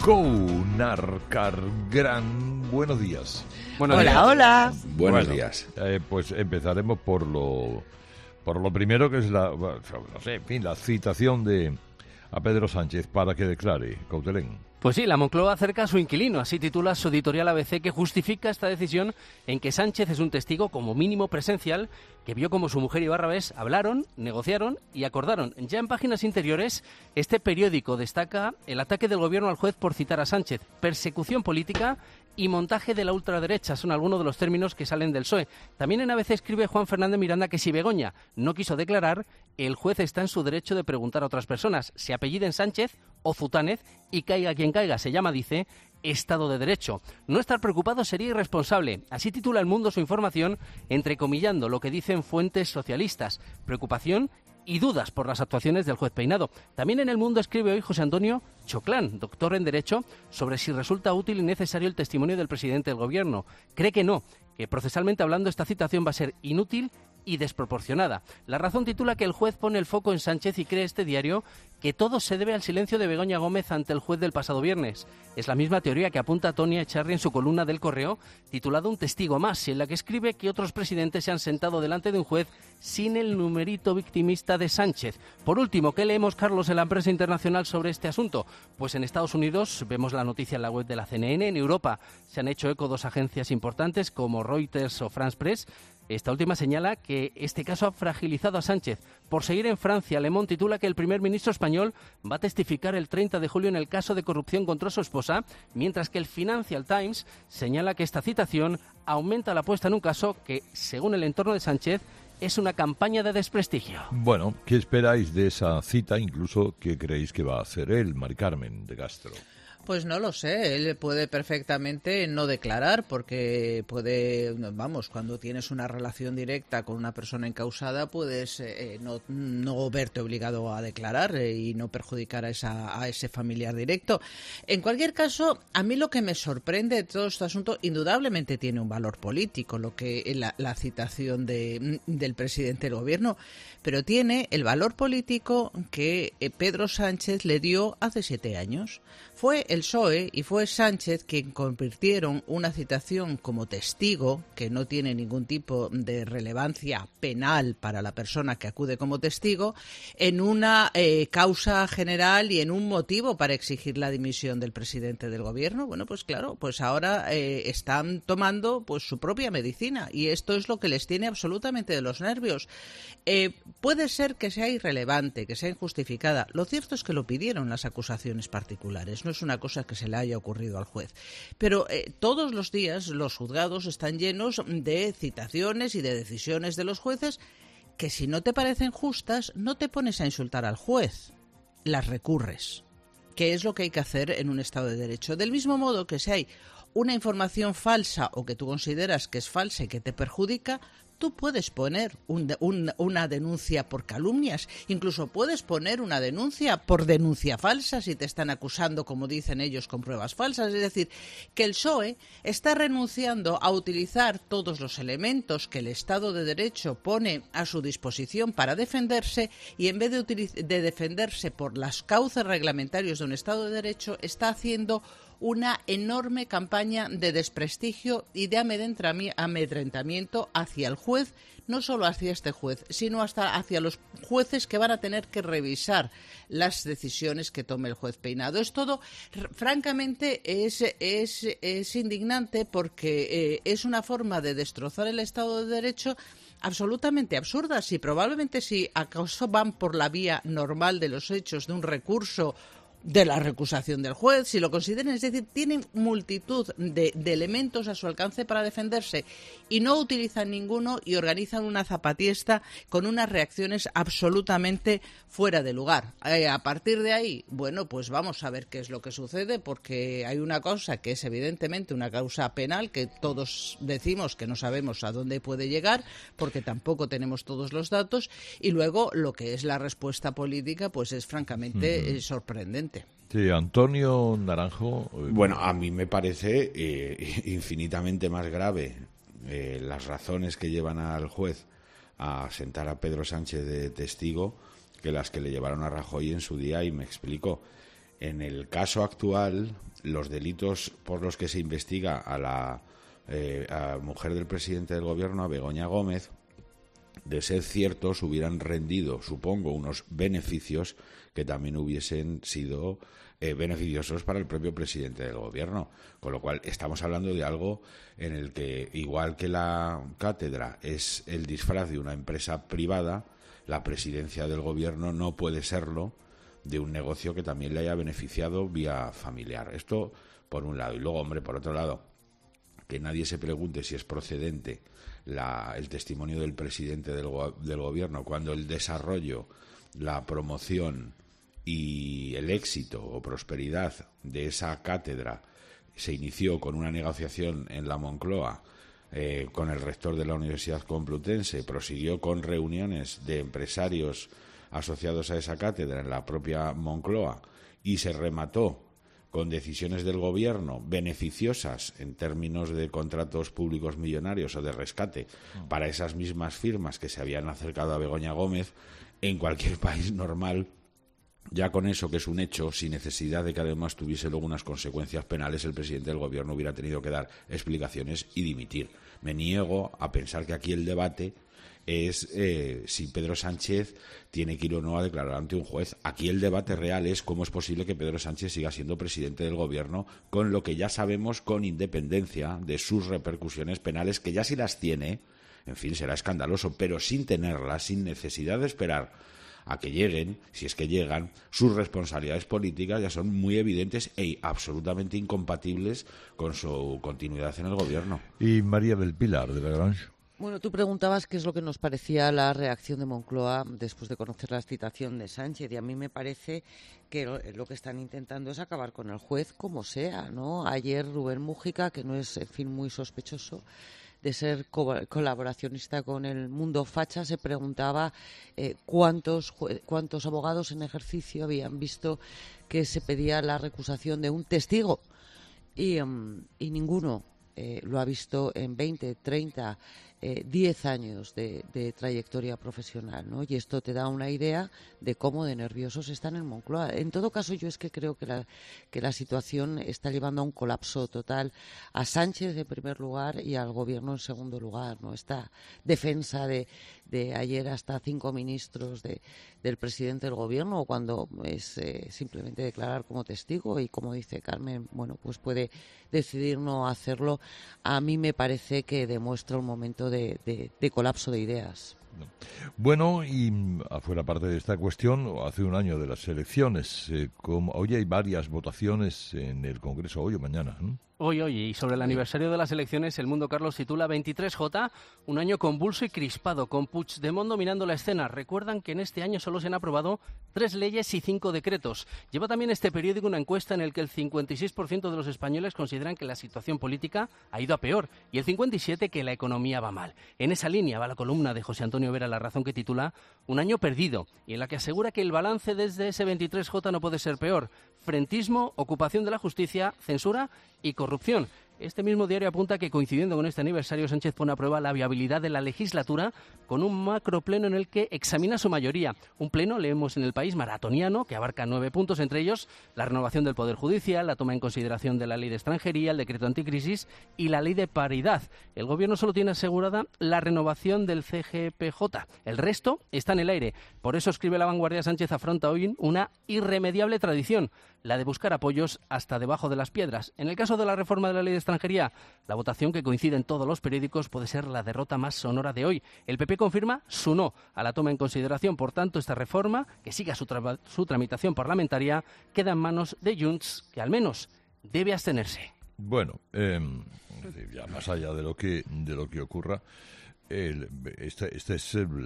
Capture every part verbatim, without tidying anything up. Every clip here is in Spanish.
Counarcar, gran buenos días. Buenos hola, días. hola. Buenos bueno, días. Eh, pues empezaremos por lo por lo primero, que es la, no sé, en fin, la citación de a Pedro Sánchez para que declare. Cautelén. Pues sí, la Moncloa acerca a su inquilino, así titula su editorial A B C, que justifica esta decisión en que Sánchez es un testigo como mínimo presencial, que vio como su mujer y Barrabés hablaron, negociaron y acordaron. Ya en páginas interiores, este periódico destaca el ataque del gobierno al juez por citar a Sánchez, persecución política y montaje de la ultraderecha, son algunos de los términos que salen del P S O E. También en A B C escribe Juan Fernández Miranda que si Begoña no quiso declarar, el juez está en su derecho de preguntar a otras personas, se apelliden Sánchez o Zutánez, y caiga quien caiga, se llama, dice, Estado de Derecho. No estar preocupado sería irresponsable. Así titula El Mundo su información, entrecomillando lo que dicen fuentes socialistas. Preocupación y dudas por las actuaciones del juez Peinado. También en El Mundo escribe hoy José Antonio Choclán, doctor en Derecho, sobre si resulta útil y necesario el testimonio del presidente del Gobierno. Cree que no, que procesalmente hablando esta citación va a ser inútil y desproporcionada. La Razón titula que el juez pone el foco en Sánchez y cree este diario que todo se debe al silencio de Begoña Gómez ante el juez del pasado viernes. Es la misma teoría que apunta Tonia Echarri en su columna del Correo, titulada Un testigo más, y en la que escribe que otros presidentes se han sentado delante de un juez sin el numerito victimista de Sánchez. Por último, ¿qué leemos, Carlos, en la prensa internacional sobre este asunto? Pues en Estados Unidos vemos la noticia en la web de la C N N. En Europa se han hecho eco dos agencias importantes como Reuters o France Press. Esta última señala que este caso ha fragilizado a Sánchez. Por seguir en Francia, Le Monde titula que el primer ministro español va a testificar el treinta de julio en el caso de corrupción contra su esposa, mientras que el Financial Times señala que esta citación aumenta la apuesta en un caso que, según el entorno de Sánchez, es una campaña de desprestigio. Bueno, ¿qué esperáis de esa cita? Incluso, ¿qué creéis que va a hacer él, Mari Carmen de Castro? Pues no lo sé, él puede perfectamente no declarar porque puede, vamos, cuando tienes una relación directa con una persona encausada puedes eh, no, no verte obligado a declarar eh, y no perjudicar a, esa, a ese familiar directo. En cualquier caso, a mí lo que me sorprende de todo este asunto indudablemente tiene un valor político, lo que la, la citación de, del presidente del gobierno, pero tiene el valor político que Pedro Sánchez le dio hace siete años. Fue el P S O E y fue Sánchez quien convirtieron una citación como testigo, que no tiene ningún tipo de relevancia penal para la persona que acude como testigo, en una eh, causa general y en un motivo para exigir la dimisión del presidente del gobierno. Bueno, pues claro, pues ahora eh, están tomando pues su propia medicina y esto es lo que les tiene absolutamente de los nervios. Eh, puede ser que sea irrelevante, que sea injustificada. Lo cierto es que lo pidieron las acusaciones particulares. No es una cosa que se le haya ocurrido al juez. Pero eh, todos los días los juzgados están llenos de citaciones y de decisiones de los jueces que si no te parecen justas, no te pones a insultar al juez, las recurres, que es lo que hay que hacer en un Estado de Derecho. Del mismo modo que si hay una información falsa o que tú consideras que es falsa y que te perjudica, tú puedes poner un, un, una denuncia por calumnias, incluso puedes poner una denuncia por denuncia falsa si te están acusando, como dicen ellos, con pruebas falsas. Es decir, que el P S O E está renunciando a utilizar todos los elementos que el Estado de Derecho pone a su disposición para defenderse y en vez de, utiliz- de defenderse por los cauces reglamentarios de un Estado de Derecho, está haciendo una enorme campaña de desprestigio y de amedrentamiento hacia el juez, no solo hacia este juez, sino hasta hacia los jueces que van a tener que revisar las decisiones que tome el juez Peinado. Es todo, francamente, es, es, es indignante porque eh, es una forma de destrozar el Estado de Derecho absolutamente absurdas y probablemente si acaso van por la vía normal de los hechos de un recurso de la recusación del juez, si lo consideran, es decir, tienen multitud de, de elementos a su alcance para defenderse y no utilizan ninguno y organizan una zapatiesta con unas reacciones absolutamente fuera de lugar. Eh, a partir de ahí, bueno, pues vamos a ver qué es lo que sucede, porque hay una cosa que es evidentemente una causa penal que todos decimos que no sabemos a dónde puede llegar, porque tampoco tenemos todos los datos, y luego lo que es la respuesta política, pues es francamente uh-huh. eh, sorprendente. Sí, Antonio Naranjo. Bueno, a mí me parece eh, infinitamente más grave eh, las razones que llevan al juez a sentar a Pedro Sánchez de testigo que las que le llevaron a Rajoy en su día, y me explico. En el caso actual, los delitos por los que se investiga a la eh, a mujer del presidente del gobierno, a Begoña Gómez, de ser ciertos, hubieran rendido, supongo, unos beneficios que también hubiesen sido eh, beneficiosos para el propio presidente del gobierno. Con lo cual, estamos hablando de algo en el que, igual que la cátedra es el disfraz de una empresa privada, la presidencia del gobierno no puede serlo de un negocio que también le haya beneficiado vía familiar. Esto, por un lado. Y luego, hombre, por otro lado, que nadie se pregunte si es procedente la, el testimonio del presidente del, go, del gobierno cuando el desarrollo, la promoción y el éxito o prosperidad de esa cátedra se inició con una negociación en la Moncloa eh, con el rector de la Universidad Complutense, prosiguió con reuniones de empresarios asociados a esa cátedra en la propia Moncloa y se remató con decisiones del gobierno beneficiosas en términos de contratos públicos millonarios o de rescate para esas mismas firmas que se habían acercado a Begoña Gómez, en cualquier país normal, ya con eso, que es un hecho, sin necesidad de que además tuviese luego unas consecuencias penales, el presidente del gobierno hubiera tenido que dar explicaciones y dimitir. Me niego a pensar que aquí el debate es eh, si Pedro Sánchez tiene que ir o no a declarar ante un juez. Aquí el debate real es cómo es posible que Pedro Sánchez siga siendo presidente del gobierno con lo que ya sabemos, con independencia de sus repercusiones penales, que ya si las tiene, en fin, será escandaloso, pero sin tenerlas, sin necesidad de esperar a que lleguen, si es que llegan, sus responsabilidades políticas ya son muy evidentes e absolutamente incompatibles con su continuidad en el gobierno. Y María del Pilar, de Lagrange. Bueno, tú preguntabas qué es lo que nos parecía la reacción de Moncloa después de conocer la citación de Sánchez, y a mí me parece que lo que están intentando es acabar con el juez como sea, ¿no? Ayer Rubén Mújica, que no es, en fin, muy sospechoso de ser co- colaboracionista con el mundo facha, se preguntaba eh, cuántos jue- cuántos abogados en ejercicio habían visto que se pedía la recusación de un testigo y, um, y ninguno eh, lo ha visto en veinte, treinta, eh, diez años de, de trayectoria profesional, ¿no? Y esto te da una idea de cómo de nerviosos están en Moncloa. En todo caso, yo es que creo que la, que la situación está llevando a un colapso total a Sánchez en primer lugar y al gobierno en segundo lugar, ¿no? Esta defensa de, de ayer hasta cinco ministros de, del presidente del gobierno, cuando es eh, simplemente declarar como testigo y, como dice Carmen, bueno, pues puede decidir no hacerlo. A mí me parece que demuestra un momento de, de, de colapso de ideas. Bueno, y afuera parte de esta cuestión, hace un año de las elecciones, eh, como, hoy hay varias votaciones en el Congreso, hoy o mañana, ¿no? Hoy, hoy, y sobre el aniversario de las elecciones, El Mundo Carlos titula veintitrés J, un año convulso y crispado, con Puigdemont dominando la escena. Recuerdan que en este año solo se han aprobado tres leyes y cinco decretos. Lleva también este periódico una encuesta en la que el cincuenta y seis por ciento de los españoles consideran que la situación política ha ido a peor y el cincuenta y siete por ciento que la economía va mal. En esa línea va la columna de José Antonio Vera, La Razón, que titula Un año perdido, y en la que asegura que el balance desde ese veintitrés J no puede ser peor. Frentismo, ocupación de la justicia, censura y corrupción. Este mismo diario apunta que, coincidiendo con este aniversario, Sánchez pone a prueba la viabilidad de la legislatura con un macropleno en el que examina su mayoría. Un pleno, leemos en El País, maratoniano, que abarca nueve puntos, entre ellos la renovación del Poder Judicial, la toma en consideración de la Ley de Extranjería, el decreto anticrisis y la Ley de Paridad. El Gobierno solo tiene asegurada la renovación del C G P J. El resto está en el aire. Por eso, escribe La Vanguardia, Sánchez afronta hoy una irremediable tradición, la de buscar apoyos hasta debajo de las piedras. En el caso de la reforma de la Ley de Extranjería, la votación, que coincide en todos los periódicos, puede ser la derrota más sonora de hoy. El P P confirma su no a la toma en consideración. Por tanto, esta reforma, que siga su, tra- su tramitación parlamentaria, queda en manos de Junts, que al menos debe abstenerse. Bueno, eh, ya más allá de lo que de lo que ocurra, el, este, este es el,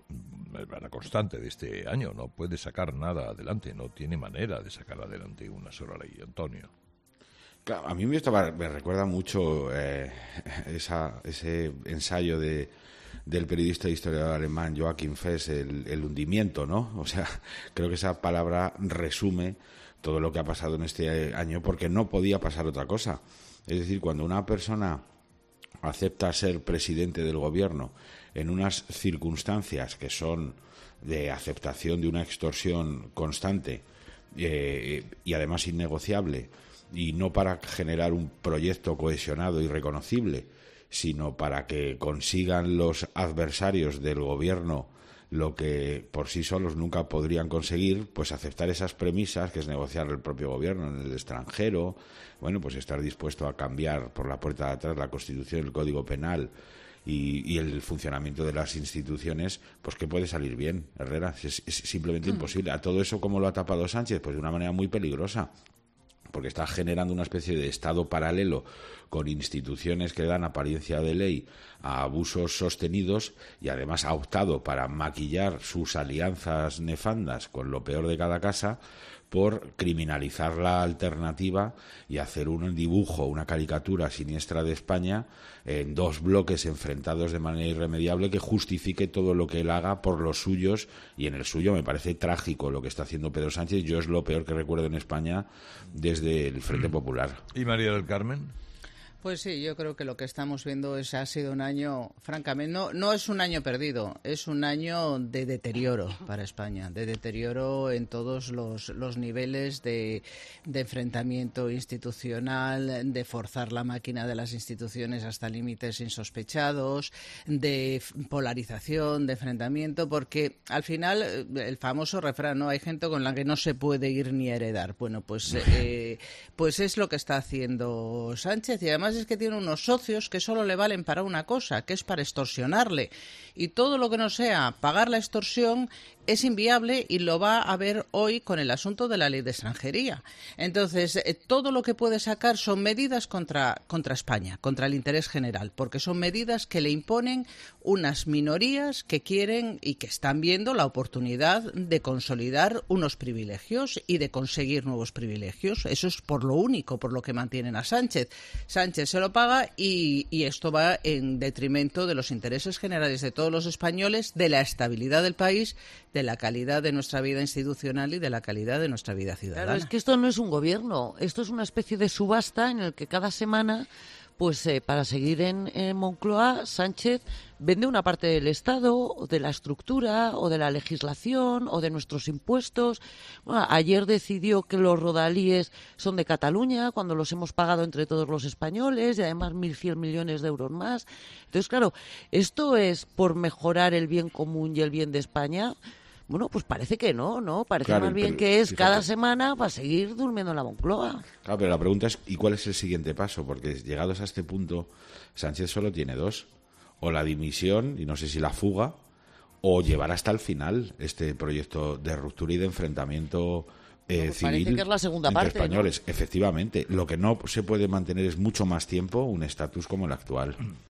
el, la constante de este año. No puede sacar nada adelante, no tiene manera de sacar adelante una sola ley, Antonio. Claro, a mí me, estaba, me recuerda mucho eh, esa, ese ensayo de, del periodista e historiador alemán Joachim Fest, el, el hundimiento, ¿no? O sea, creo que esa palabra resume todo lo que ha pasado en este año, porque no podía pasar otra cosa. Es decir, cuando una persona acepta ser presidente del gobierno en unas circunstancias que son de aceptación de una extorsión constante, eh, y además innegociable, y no para generar un proyecto cohesionado y reconocible, sino para que consigan los adversarios del gobierno lo que por sí solos nunca podrían conseguir, pues aceptar esas premisas, que es negociar el propio gobierno en el extranjero, bueno, pues estar dispuesto a cambiar por la puerta de atrás la Constitución, el Código Penal y, y el funcionamiento de las instituciones, pues que puede salir bien, Herrera, es, es simplemente mm. imposible. A todo eso, ¿cómo lo ha tapado Sánchez? Pues de una manera muy peligrosa, porque está generando una especie de Estado paralelo con instituciones que dan apariencia de ley a abusos sostenidos, y además ha optado para maquillar sus alianzas nefandas con lo peor de cada casa por criminalizar la alternativa y hacer un dibujo, una caricatura siniestra de España en dos bloques enfrentados de manera irremediable que justifique todo lo que él haga por los suyos, y en el suyo me parece trágico lo que está haciendo Pedro Sánchez. Yo es lo peor que recuerdo en España desde el Frente Popular. ¿Y María del Carmen? Pues sí, yo creo que lo que estamos viendo es ha sido un año, francamente, no, no es un año perdido, es un año de deterioro para España, de deterioro en todos los, los niveles de, de enfrentamiento institucional, de forzar la máquina de las instituciones hasta límites insospechados, de polarización, de enfrentamiento, porque al final el famoso refrán, ¿no? Hay gente con la que no se puede ir ni heredar. Bueno, pues, eh, pues es lo que está haciendo Sánchez, y además es que tiene unos socios que solo le valen para una cosa, que es para extorsionarle. Y todo lo que no sea pagar la extorsión es inviable, y lo va a ver hoy con el asunto de la ley de extranjería. Entonces, eh, todo lo que puede sacar son medidas contra, contra España, contra el interés general, porque son medidas que le imponen unas minorías que quieren y que están viendo la oportunidad de consolidar unos privilegios y de conseguir nuevos privilegios. Eso es por lo único por lo que mantienen a Sánchez. Sánchez se lo paga, y, y esto va en detrimento de los intereses generales de todos los españoles, de la estabilidad del país, de la calidad de nuestra vida institucional y de la calidad de nuestra vida ciudadana. Claro, es que esto no es un gobierno, esto es una especie de subasta en el que cada semana, pues eh, para seguir en, en Moncloa, Sánchez vende una parte del Estado, o de la estructura, o de la legislación, o de nuestros impuestos. Bueno, ayer decidió que los rodalíes son de Cataluña, cuando los hemos pagado entre todos los españoles, y además mil cien millones de euros más. Entonces, claro, esto es por mejorar el bien común y el bien de España. Bueno, pues parece que no, ¿no? Parece claro, más bien pero, que es fíjate, cada semana para seguir durmiendo en la Moncloa. Claro, pero la pregunta es, ¿y cuál es el siguiente paso? Porque llegados a este punto, Sánchez solo tiene dos. O la dimisión, y no sé si la fuga, o llevar hasta el final este proyecto de ruptura y de enfrentamiento eh, pues civil parece que es la segunda entre parte, españoles. ¿no? Efectivamente, lo que no se puede mantener es mucho más tiempo un estatus como el actual.